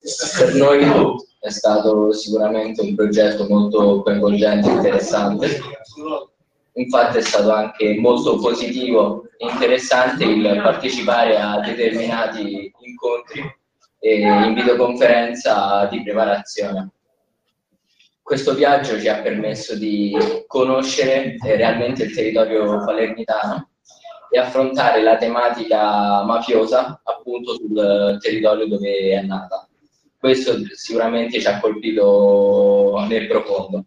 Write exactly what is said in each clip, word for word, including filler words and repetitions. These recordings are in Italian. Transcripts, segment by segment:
Per noi è stato sicuramente un progetto molto coinvolgente e interessante. Infatti è stato anche molto positivo e interessante il partecipare a determinati incontri e in videoconferenza di preparazione. Questo viaggio ci ha permesso di conoscere realmente il territorio palermitano e affrontare la tematica mafiosa appunto sul territorio dove è nata. Questo sicuramente ci ha colpito nel profondo.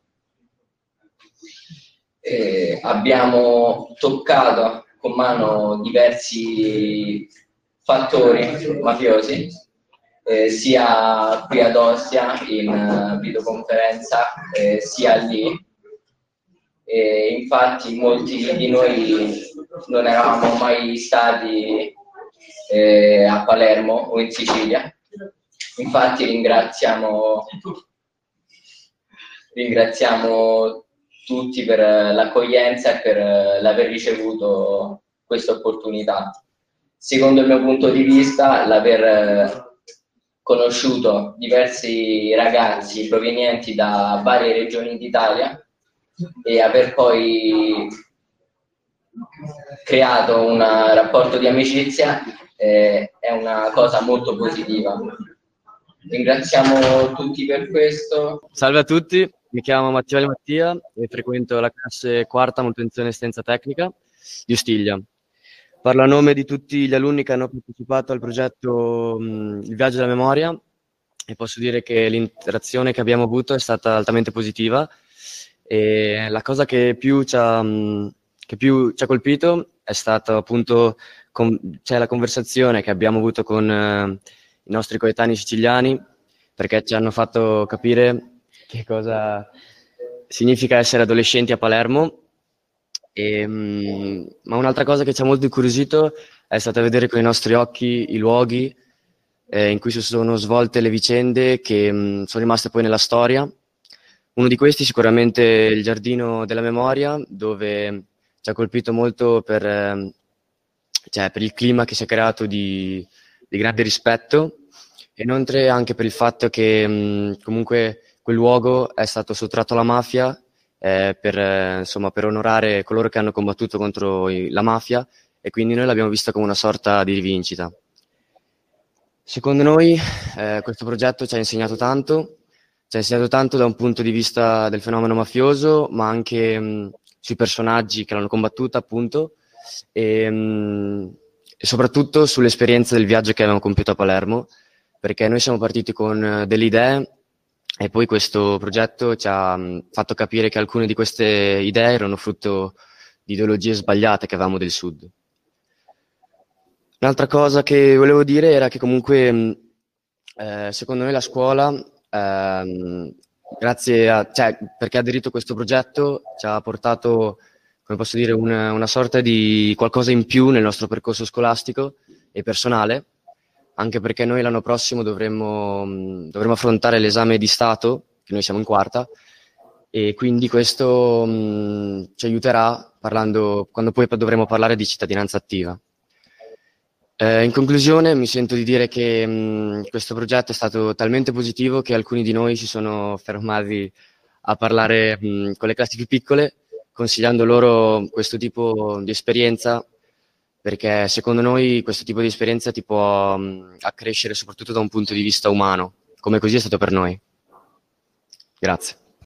Eh, abbiamo toccato con mano diversi fattori mafiosi, eh, sia qui ad Ostia in uh, videoconferenza, eh, sia lì. E infatti molti di noi non eravamo mai stati eh, a Palermo o in Sicilia. Infatti ringraziamo, ringraziamo tutti per l'accoglienza e per l'aver ricevuto questa opportunità. Secondo il mio punto di vista, l'aver conosciuto diversi ragazzi provenienti da varie regioni d'Italia e aver poi creato un rapporto di amicizia eh, è una cosa molto positiva. Ringraziamo tutti per questo. Salve a tutti, mi chiamo Mattia Mattia e frequento la classe quarta manutenzione e assistenza tecnica di Ostiglia. Parlo a nome di tutti gli alunni che hanno partecipato al progetto mh, Il Viaggio della Memoria e posso dire che l'interazione che abbiamo avuto è stata altamente positiva e la cosa che più ci ha, mh, che più ci ha colpito è stata appunto con, cioè la conversazione che abbiamo avuto con eh, i nostri coetanei siciliani, perché ci hanno fatto capire che cosa significa essere adolescenti a Palermo. E, mh, ma un'altra cosa che ci ha molto incuriosito è stata vedere con i nostri occhi i luoghi eh, in cui si sono svolte le vicende che mh, sono rimaste poi nella storia. Uno di questi sicuramente il Giardino della Memoria, dove ci ha colpito molto per, eh, cioè, per il clima che si è creato di, di grande rispetto, e inoltre anche per il fatto che mh, comunque quel luogo è stato sottratto alla mafia eh, per, eh, insomma, per onorare coloro che hanno combattuto contro i, la mafia, e quindi noi l'abbiamo vista come una sorta di rivincita. Secondo noi eh, questo progetto ci ha insegnato tanto, ci ha insegnato tanto da un punto di vista del fenomeno mafioso, ma anche mh, sui personaggi che l'hanno combattuta, appunto, e, mh, e soprattutto sull'esperienza del viaggio che abbiamo compiuto a Palermo, perché noi siamo partiti con delle idee e poi questo progetto ci ha mh, fatto capire che alcune di queste idee erano frutto di ideologie sbagliate che avevamo del Sud. Un'altra cosa che volevo dire era che comunque mh, eh, secondo noi la scuola, ehm, grazie a, cioè, perché ha aderito a questo progetto, ci ha portato, come posso dire, una, una sorta di qualcosa in più nel nostro percorso scolastico e personale, anche perché noi l'anno prossimo dovremmo, mh, dovremmo affrontare l'esame di Stato, che noi siamo in quarta, e quindi questo mh, ci aiuterà parlando, quando poi dovremo parlare di cittadinanza attiva. Eh, in conclusione mi sento di dire che mh, questo progetto è stato talmente positivo che alcuni di noi si sono fermati a parlare mh, con le classi più piccole, consigliando loro questo tipo di esperienza, perché secondo noi questo tipo di esperienza ti può mh, accrescere soprattutto da un punto di vista umano, come così è stato per noi. Grazie.